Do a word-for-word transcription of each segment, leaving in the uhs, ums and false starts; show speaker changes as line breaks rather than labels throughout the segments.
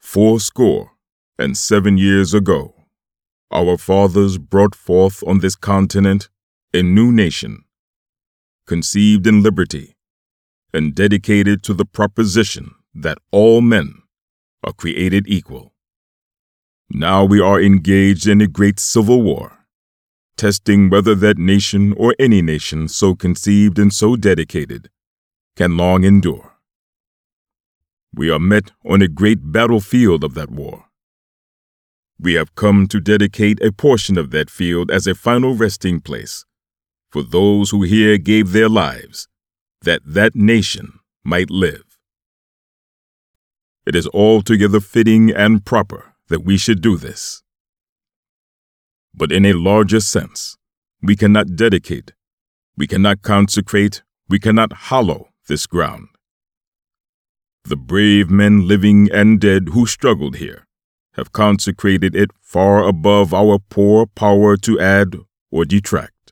Fourscore and seven years ago, our fathers brought forth on this continent a new nation, conceived in liberty and dedicated to the proposition that all men are created equal. Now we are engaged in a great civil war, testing whether that nation or any nation so conceived and so dedicated can long endure. We are met on a great battlefield of that war. We have come to dedicate a portion of that field as a final resting place for those who here gave their lives that that nation might live. It is altogether fitting and proper that we should do this. But in a larger sense, we cannot dedicate, we cannot consecrate, we cannot hallow this ground. The brave men living and dead who struggled here have consecrated it far above our poor power to add or detract.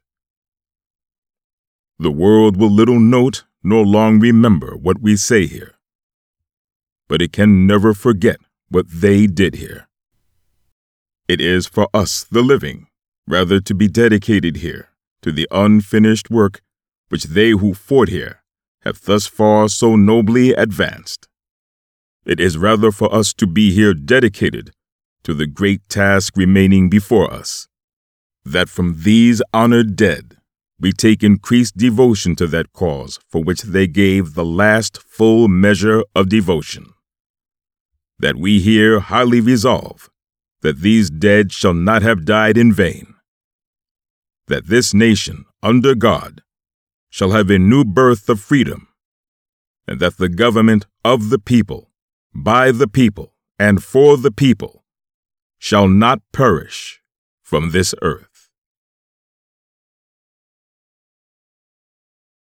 The world will little note nor long remember what we say here, but it can never forget what they did here. It is for us, the living, rather to be dedicated here to the unfinished work which they who fought here have thus far so nobly advanced. It is rather for us to be here dedicated to the great task remaining before us, that from these honored dead we take increased devotion to that cause for which they gave the last full measure of devotion. That we here highly resolve that these dead shall not have died in vain. That this nation, under God, shall have a new birth of freedom, and that the government of the people, by the people, and for the people, shall not perish from this earth.